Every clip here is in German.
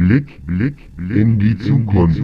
Blick in die Zukunft.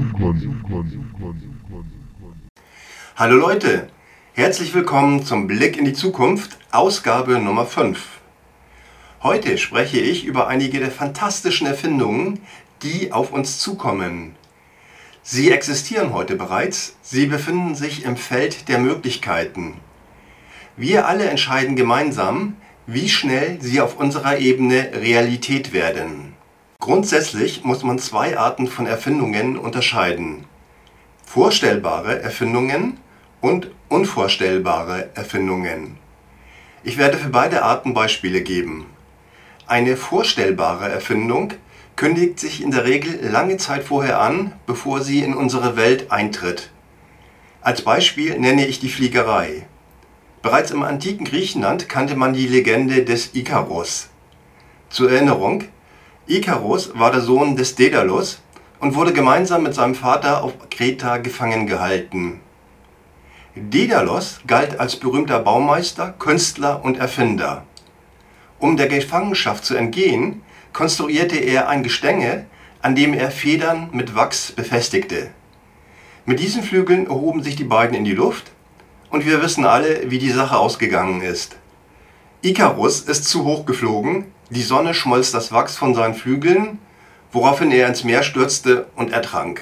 Hallo Leute, herzlich willkommen zum Blick in die Zukunft, Ausgabe Nummer 5. Heute spreche ich über einige der fantastischen Erfindungen, die auf uns zukommen. Sie existieren heute bereits, sie befinden sich im Feld der Möglichkeiten. Wir alle entscheiden gemeinsam, wie schnell sie auf unserer Ebene Realität werden. Grundsätzlich muss man zwei Arten von Erfindungen unterscheiden: vorstellbare Erfindungen und unvorstellbare Erfindungen. Ich werde für beide Arten Beispiele geben. Eine vorstellbare Erfindung kündigt sich in der Regel lange Zeit vorher an, bevor sie in unsere Welt eintritt. Als Beispiel nenne ich die Fliegerei. Bereits im antiken Griechenland kannte man die Legende des Ikaros. Zur Erinnerung: Ikaros war der Sohn des Daedalus und wurde gemeinsam mit seinem Vater auf Kreta gefangen gehalten. Daedalus galt als berühmter Baumeister, Künstler und Erfinder. Um der Gefangenschaft zu entgehen, konstruierte er ein Gestänge, an dem er Federn mit Wachs befestigte. Mit diesen Flügeln erhoben sich die beiden in die Luft und wir wissen alle, wie die Sache ausgegangen ist. Ikaros ist zu hoch geflogen, die Sonne schmolz das Wachs von seinen Flügeln, woraufhin er ins Meer stürzte und ertrank.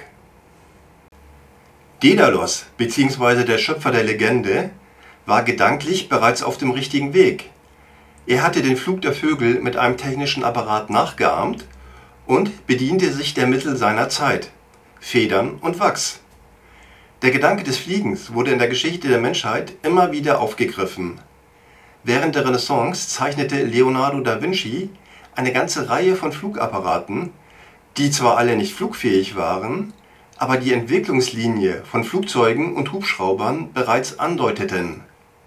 Daedalus, bzw. der Schöpfer der Legende, war gedanklich bereits auf dem richtigen Weg. Er hatte den Flug der Vögel mit einem technischen Apparat nachgeahmt und bediente sich der Mittel seiner Zeit: Federn und Wachs. Der Gedanke des Fliegens wurde in der Geschichte der Menschheit immer wieder aufgegriffen. Während der Renaissance zeichnete Leonardo da Vinci eine ganze Reihe von Flugapparaten, die zwar alle nicht flugfähig waren, aber die Entwicklungslinie von Flugzeugen und Hubschraubern bereits andeuteten.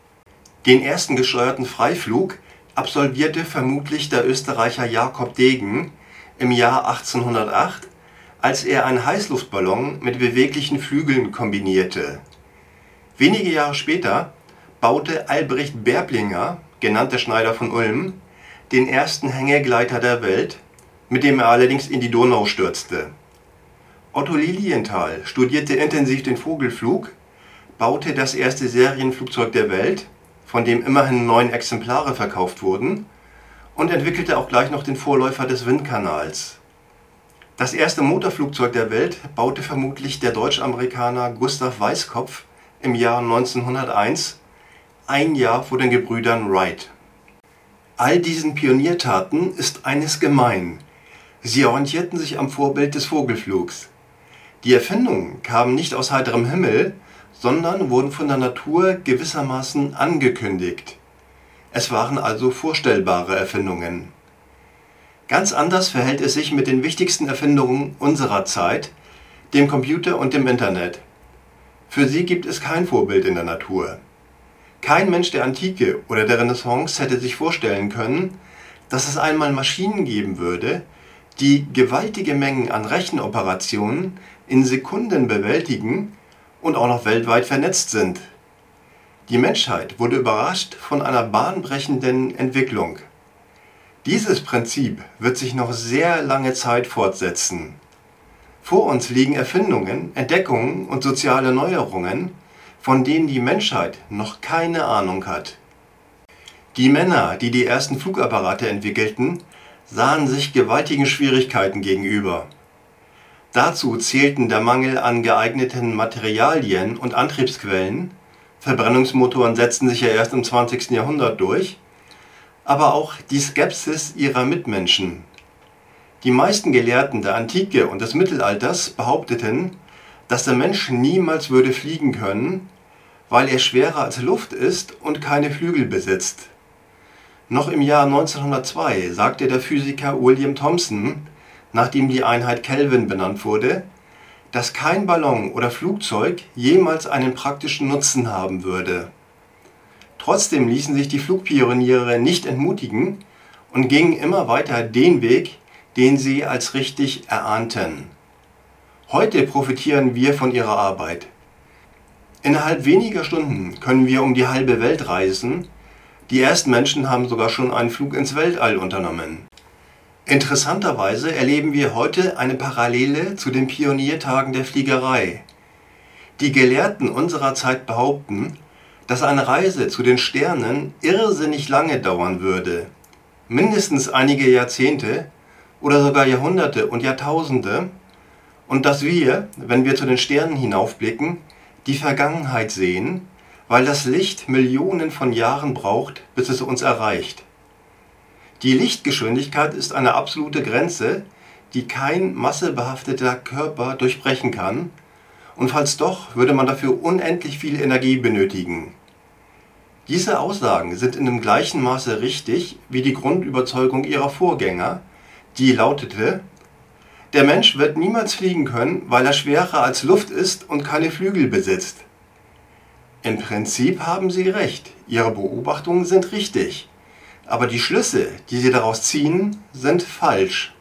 Den ersten gesteuerten Freiflug absolvierte vermutlich der Österreicher Jakob Degen im Jahr 1808, als er einen Heißluftballon mit beweglichen Flügeln kombinierte. Wenige Jahre später baute Albrecht Berblinger, genannt der Schneider von Ulm, den ersten Hängegleiter der Welt, mit dem er allerdings in die Donau stürzte. Otto Lilienthal studierte intensiv den Vogelflug, baute das erste Serienflugzeug der Welt, von dem immerhin 9 Exemplare verkauft wurden, und entwickelte auch gleich noch den Vorläufer des Windkanals. Das erste Motorflugzeug der Welt baute vermutlich der Deutsch-Amerikaner Gustav Weißkopf im Jahr 1901, ein Jahr vor den Gebrüdern Wright. All diesen Pioniertaten ist eines gemein: sie orientierten sich am Vorbild des Vogelflugs. Die Erfindungen kamen nicht aus heiterem Himmel, sondern wurden von der Natur gewissermaßen angekündigt. Es waren also vorstellbare Erfindungen. Ganz anders verhält es sich mit den wichtigsten Erfindungen unserer Zeit, dem Computer und dem Internet. Für sie gibt es kein Vorbild in der Natur. Kein Mensch der Antike oder der Renaissance hätte sich vorstellen können, dass es einmal Maschinen geben würde, die gewaltige Mengen an Rechenoperationen in Sekunden bewältigen und auch noch weltweit vernetzt sind. Die Menschheit wurde überrascht von einer bahnbrechenden Entwicklung. Dieses Prinzip wird sich noch sehr lange Zeit fortsetzen. Vor uns liegen Erfindungen, Entdeckungen und soziale Neuerungen, von denen die Menschheit noch keine Ahnung hat. Die Männer, die die ersten Flugapparate entwickelten, sahen sich gewaltigen Schwierigkeiten gegenüber. Dazu zählten der Mangel an geeigneten Materialien und Antriebsquellen — Verbrennungsmotoren setzten sich ja erst im 20. Jahrhundert durch — aber auch die Skepsis ihrer Mitmenschen. Die meisten Gelehrten der Antike und des Mittelalters behaupteten, dass der Mensch niemals würde fliegen können, weil er schwerer als Luft ist und keine Flügel besitzt. Noch im Jahr 1902 sagte der Physiker William Thomson, nachdem die Einheit Kelvin benannt wurde, dass kein Ballon oder Flugzeug jemals einen praktischen Nutzen haben würde. Trotzdem ließen sich die Flugpioniere nicht entmutigen und gingen immer weiter den Weg, den sie als richtig erahnten. Heute profitieren wir von ihrer Arbeit. Innerhalb weniger Stunden können wir um die halbe Welt reisen. Die ersten Menschen haben sogar schon einen Flug ins Weltall unternommen. Interessanterweise erleben wir heute eine Parallele zu den Pioniertagen der Fliegerei. Die Gelehrten unserer Zeit behaupten, dass eine Reise zu den Sternen irrsinnig lange dauern würde, mindestens einige Jahrzehnte oder sogar Jahrhunderte und Jahrtausende, und dass wir, wenn wir zu den Sternen hinaufblicken, die Vergangenheit sehen, weil das Licht Millionen von Jahren braucht, bis es uns erreicht. Die Lichtgeschwindigkeit ist eine absolute Grenze, die kein massebehafteter Körper durchbrechen kann, und falls doch, würde man dafür unendlich viel Energie benötigen. Diese Aussagen sind in dem gleichen Maße richtig wie die Grundüberzeugung ihrer Vorgänger, die lautete: Der Mensch wird niemals fliegen können, weil er schwerer als Luft ist und keine Flügel besitzt. Im Prinzip haben Sie recht, Ihre Beobachtungen sind richtig, aber die Schlüsse, die Sie daraus ziehen, sind falsch.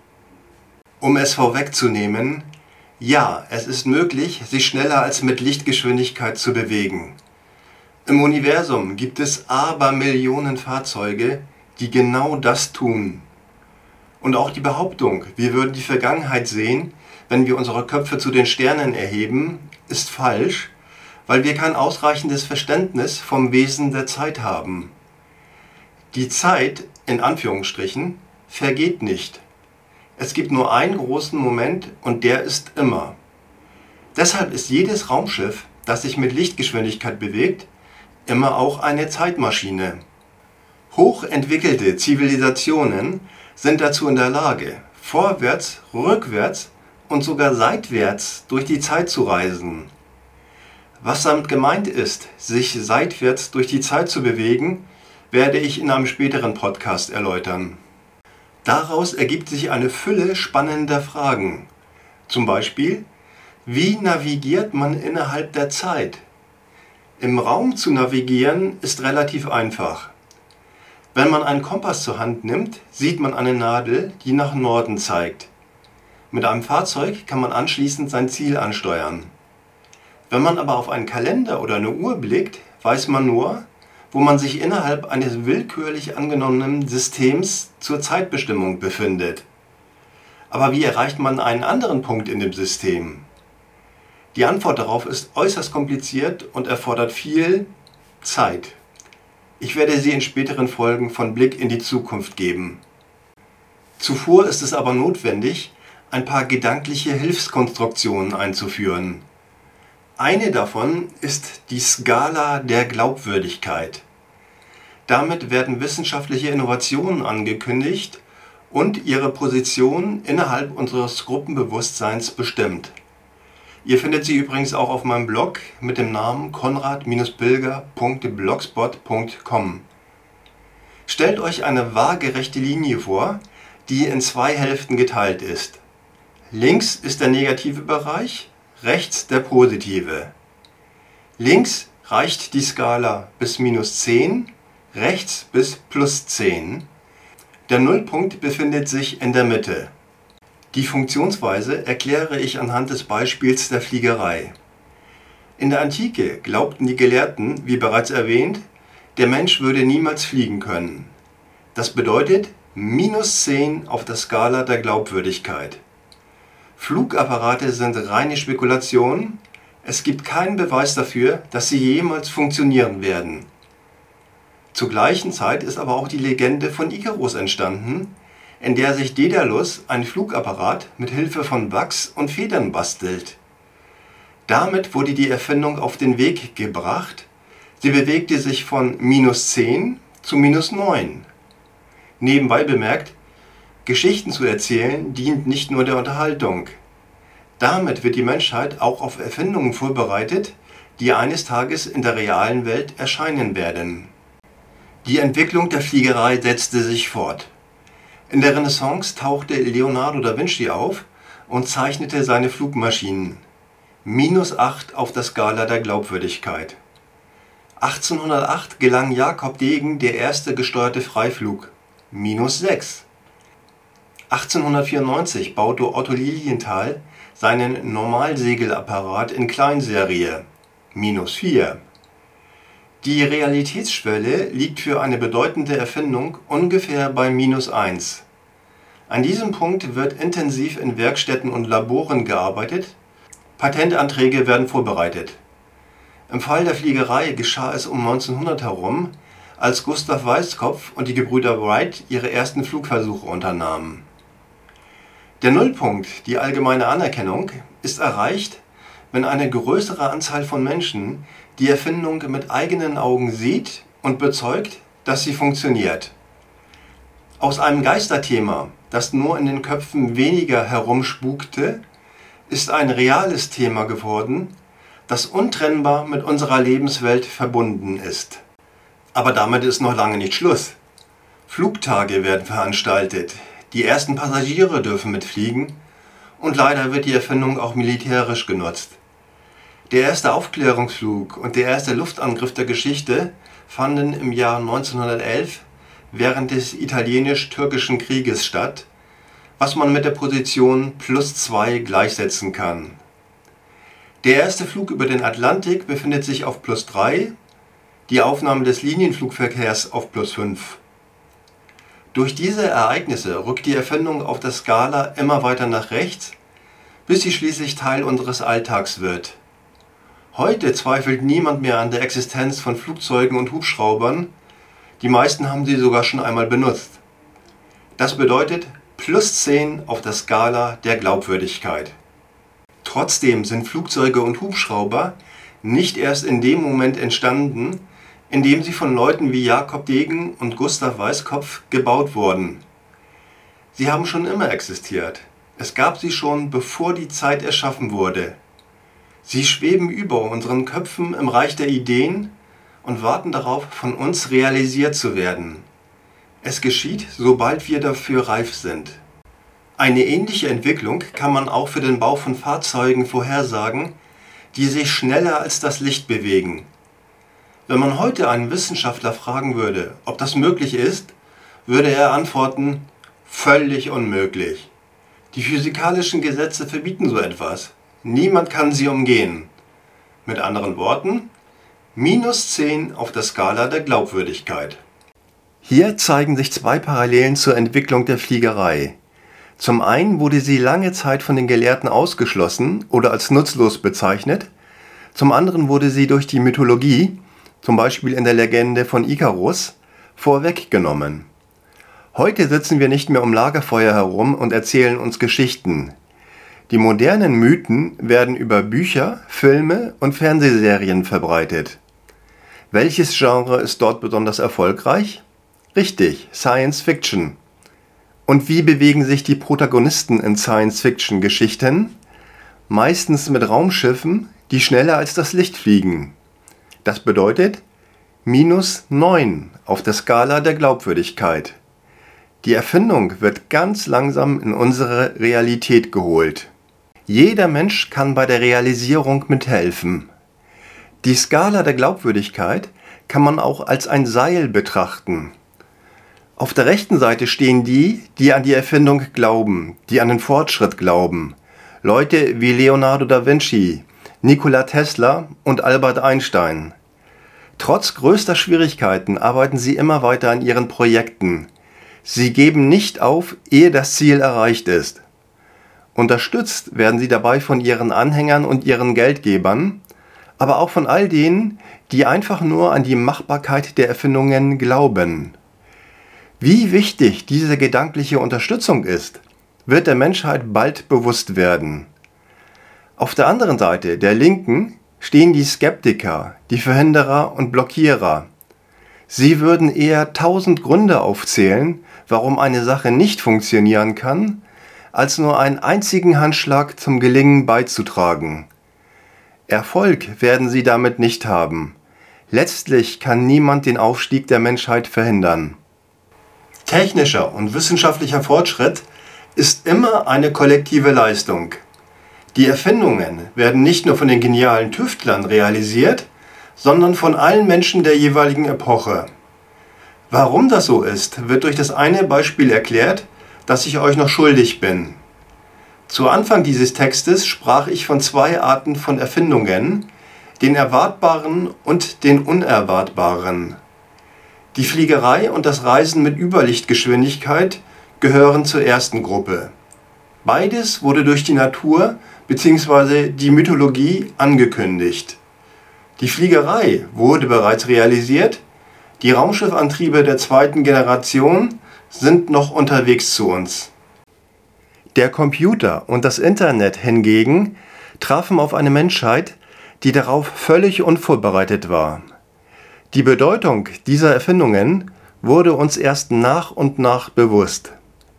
Um es vorwegzunehmen: Ja, es ist möglich, sich schneller als mit Lichtgeschwindigkeit zu bewegen. Im Universum gibt es Abermillionen Fahrzeuge, die genau das tun. Und auch die Behauptung, wir würden die Vergangenheit sehen, wenn wir unsere Köpfe zu den Sternen erheben, ist falsch, weil wir kein ausreichendes Verständnis vom Wesen der Zeit haben. Die Zeit, in Anführungsstrichen, vergeht nicht. Es gibt nur einen großen Moment und der ist immer. Deshalb ist jedes Raumschiff, das sich mit Lichtgeschwindigkeit bewegt, immer auch eine Zeitmaschine. Hochentwickelte Zivilisationen sind dazu in der Lage, vorwärts, rückwärts und sogar seitwärts durch die Zeit zu reisen. Was damit gemeint ist, sich seitwärts durch die Zeit zu bewegen, werde ich in einem späteren Podcast erläutern. Daraus ergibt sich eine Fülle spannender Fragen. Zum Beispiel: Wie navigiert man innerhalb der Zeit? Im Raum zu navigieren ist relativ einfach. Wenn man einen Kompass zur Hand nimmt, sieht man eine Nadel, die nach Norden zeigt. Mit einem Fahrzeug kann man anschließend sein Ziel ansteuern. Wenn man aber auf einen Kalender oder eine Uhr blickt, weiß man nur, wo man sich innerhalb eines willkürlich angenommenen Systems zur Zeitbestimmung befindet. Aber wie erreicht man einen anderen Punkt in dem System? Die Antwort darauf ist äußerst kompliziert und erfordert viel Zeit. Ich werde sie in späteren Folgen von Blick in die Zukunft geben. Zuvor ist es aber notwendig, ein paar gedankliche Hilfskonstruktionen einzuführen. Eine davon ist die Skala der Glaubwürdigkeit. Damit werden wissenschaftliche Innovationen angekündigt und ihre Position innerhalb unseres Gruppenbewusstseins bestimmt. Ihr findet sie übrigens auch auf meinem Blog mit dem Namen konrad-pilger.blogspot.com. Stellt euch eine waagerechte Linie vor, die in zwei Hälften geteilt ist. Links ist der negative Bereich, rechts der positive. Links reicht die Skala bis -10, rechts bis +10. Der Nullpunkt befindet sich in der Mitte. Die Funktionsweise erkläre ich anhand des Beispiels der Fliegerei. In der Antike glaubten die Gelehrten, wie bereits erwähnt, der Mensch würde niemals fliegen können. Das bedeutet -10 auf der Skala der Glaubwürdigkeit. Flugapparate sind reine Spekulation, es gibt keinen Beweis dafür, dass sie jemals funktionieren werden. Zur gleichen Zeit ist aber auch die Legende von Ikarus entstanden, in der sich Daedalus ein Flugapparat mit Hilfe von Wachs und Federn bastelt. Damit wurde die Erfindung auf den Weg gebracht, sie bewegte sich von -10 zu -9. Nebenbei bemerkt, Geschichten zu erzählen dient nicht nur der Unterhaltung. Damit wird die Menschheit auch auf Erfindungen vorbereitet, die eines Tages in der realen Welt erscheinen werden. Die Entwicklung der Fliegerei setzte sich fort. In der Renaissance tauchte Leonardo da Vinci auf und zeichnete seine Flugmaschinen. -8 auf der Skala der Glaubwürdigkeit. 1808 gelang Jakob Degen der erste gesteuerte Freiflug. -6. 1894 baute Otto Lilienthal seinen Normalsegelapparat in Kleinserie. -4. Die Realitätsschwelle liegt für eine bedeutende Erfindung ungefähr bei -1. An diesem Punkt wird intensiv in Werkstätten und Laboren gearbeitet, Patentanträge werden vorbereitet. Im Fall der Fliegerei geschah es um 1900 herum, als Gustav Weißkopf und die Gebrüder Wright ihre ersten Flugversuche unternahmen. Der Nullpunkt, die allgemeine Anerkennung, ist erreicht, wenn eine größere Anzahl von Menschen die Erfindung mit eigenen Augen sieht und bezeugt, dass sie funktioniert. Aus einem Geisterthema, das nur in den Köpfen weniger herumspukte, ist ein reales Thema geworden, das untrennbar mit unserer Lebenswelt verbunden ist. Aber damit ist noch lange nicht Schluss. Flugtage werden veranstaltet, die ersten Passagiere dürfen mitfliegen und leider wird die Erfindung auch militärisch genutzt. Der erste Aufklärungsflug und der erste Luftangriff der Geschichte fanden im Jahr 1911 während des Italienisch-Türkischen Krieges statt, was man mit der Position +2 gleichsetzen kann. Der erste Flug über den Atlantik befindet sich auf +3, die Aufnahme des Linienflugverkehrs auf +5. Durch diese Ereignisse rückt die Erfindung auf der Skala immer weiter nach rechts, bis sie schließlich Teil unseres Alltags wird. Heute zweifelt niemand mehr an der Existenz von Flugzeugen und Hubschraubern, die meisten haben sie sogar schon einmal benutzt. Das bedeutet +10 auf der Skala der Glaubwürdigkeit. Trotzdem sind Flugzeuge und Hubschrauber nicht erst in dem Moment entstanden, in dem sie von Leuten wie Jakob Degen und Gustav Weißkopf gebaut wurden. Sie haben schon immer existiert. Es gab sie schon, bevor die Zeit erschaffen wurde. Sie schweben über unseren Köpfen im Reich der Ideen und warten darauf, von uns realisiert zu werden. Es geschieht, sobald wir dafür reif sind. Eine ähnliche Entwicklung kann man auch für den Bau von Fahrzeugen vorhersagen, die sich schneller als das Licht bewegen. Wenn man heute einen Wissenschaftler fragen würde, ob das möglich ist, würde er antworten, völlig unmöglich. Die physikalischen Gesetze verbieten so etwas. Niemand kann sie umgehen. Mit anderen Worten, -10 auf der Skala der Glaubwürdigkeit. Hier zeigen sich zwei Parallelen zur Entwicklung der Fliegerei. Zum einen wurde sie lange Zeit von den Gelehrten ausgeschlossen oder als nutzlos bezeichnet, zum anderen wurde sie durch die Mythologie, zum Beispiel in der Legende von Ikarus, vorweggenommen. Heute sitzen wir nicht mehr um Lagerfeuer herum und erzählen uns Geschichten. Die modernen Mythen werden über Bücher, Filme und Fernsehserien verbreitet. Welches Genre ist dort besonders erfolgreich? Richtig, Science Fiction. Und wie bewegen sich die Protagonisten in Science-Fiction-Geschichten? Meistens mit Raumschiffen, die schneller als das Licht fliegen. Das bedeutet -9 auf der Skala der Glaubwürdigkeit. Die Erfindung wird ganz langsam in unsere Realität geholt. Jeder Mensch kann bei der Realisierung mithelfen. Die Skala der Glaubwürdigkeit kann man auch als ein Seil betrachten. Auf der rechten Seite stehen die, die an die Erfindung glauben, die an den Fortschritt glauben. Leute wie Leonardo da Vinci, Nikola Tesla und Albert Einstein. Trotz größter Schwierigkeiten arbeiten sie immer weiter an ihren Projekten. Sie geben nicht auf, ehe das Ziel erreicht ist. Unterstützt werden sie dabei von ihren Anhängern und ihren Geldgebern, aber auch von all denen, die einfach nur an die Machbarkeit der Erfindungen glauben. Wie wichtig diese gedankliche Unterstützung ist, wird der Menschheit bald bewusst werden. Auf der anderen Seite, der Linken, stehen die Skeptiker, die Verhinderer und Blockierer. Sie würden eher 1000 Gründe aufzählen, warum eine Sache nicht funktionieren kann, als nur einen einzigen Handschlag zum Gelingen beizutragen. Erfolg werden sie damit nicht haben. Letztlich kann niemand den Aufstieg der Menschheit verhindern. Technischer und wissenschaftlicher Fortschritt ist immer eine kollektive Leistung. Die Erfindungen werden nicht nur von den genialen Tüftlern realisiert, sondern von allen Menschen der jeweiligen Epoche. Warum das so ist, wird durch das eine Beispiel erklärt, das ich euch noch schuldig bin. Zu Anfang dieses Textes sprach ich von zwei Arten von Erfindungen, den Erwartbaren und den Unerwartbaren. Die Fliegerei und das Reisen mit Überlichtgeschwindigkeit gehören zur ersten Gruppe. Beides wurde durch die Natur bzw. die Mythologie angekündigt. Die Fliegerei wurde bereits realisiert, die Raumschiffantriebe der zweiten Generation sind noch unterwegs zu uns. Der Computer und das Internet hingegen trafen auf eine Menschheit, die darauf völlig unvorbereitet war. Die Bedeutung dieser Erfindungen wurde uns erst nach und nach bewusst.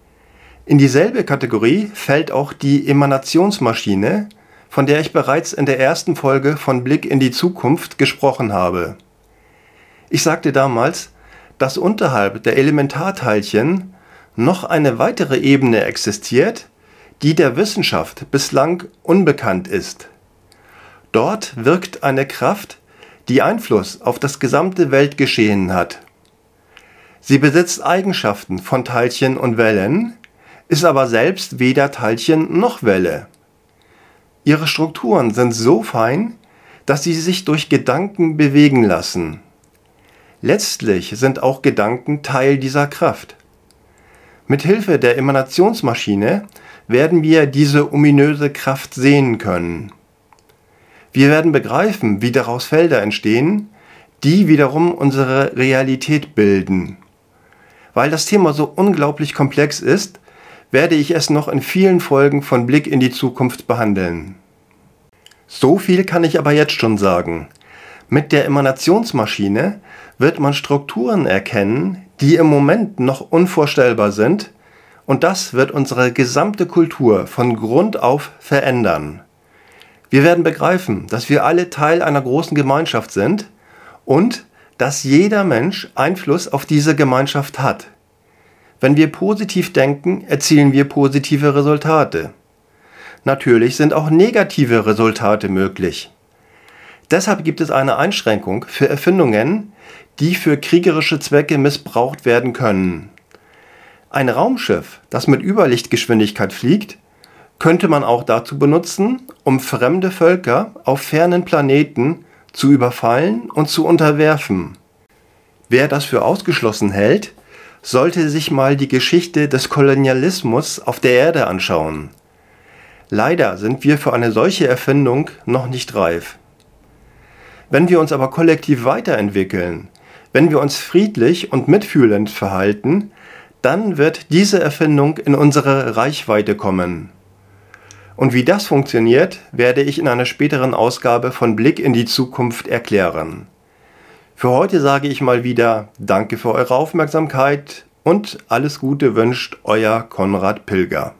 In dieselbe Kategorie fällt auch die Emanationsmaschine, von der ich bereits in der ersten Folge von Blick in die Zukunft gesprochen habe. Ich sagte damals, dass unterhalb der Elementarteilchen noch eine weitere Ebene existiert, die der Wissenschaft bislang unbekannt ist. Dort wirkt eine Kraft, die Einfluss auf das gesamte Weltgeschehen hat. Sie besitzt Eigenschaften von Teilchen und Wellen, ist aber selbst weder Teilchen noch Welle. Ihre Strukturen sind so fein, dass sie sich durch Gedanken bewegen lassen. Letztlich sind auch Gedanken Teil dieser Kraft. Mithilfe der Emanationsmaschine werden wir diese ominöse Kraft sehen können. Wir werden begreifen, wie daraus Felder entstehen, die wiederum unsere Realität bilden. Weil das Thema so unglaublich komplex ist, werde ich es noch in vielen Folgen von Blick in die Zukunft behandeln. So viel kann ich aber jetzt schon sagen. Mit der Emanationsmaschine wird man Strukturen erkennen, die im Moment noch unvorstellbar sind, und das wird unsere gesamte Kultur von Grund auf verändern. Wir werden begreifen, dass wir alle Teil einer großen Gemeinschaft sind und dass jeder Mensch Einfluss auf diese Gemeinschaft hat. Wenn wir positiv denken, erzielen wir positive Resultate. Natürlich sind auch negative Resultate möglich. Deshalb gibt es eine Einschränkung für Erfindungen, die für kriegerische Zwecke missbraucht werden können. Ein Raumschiff, das mit Überlichtgeschwindigkeit fliegt, könnte man auch dazu benutzen, um fremde Völker auf fernen Planeten zu überfallen und zu unterwerfen. Wer das für ausgeschlossen hält, sollte sich mal die Geschichte des Kolonialismus auf der Erde anschauen. Leider sind wir für eine solche Erfindung noch nicht reif. Wenn wir uns aber kollektiv weiterentwickeln, wenn wir uns friedlich und mitfühlend verhalten, dann wird diese Erfindung in unsere Reichweite kommen. Und wie das funktioniert, werde ich in einer späteren Ausgabe von Blick in die Zukunft erklären. Für heute sage ich mal wieder Danke für eure Aufmerksamkeit und alles Gute wünscht euer Konrad Pilger.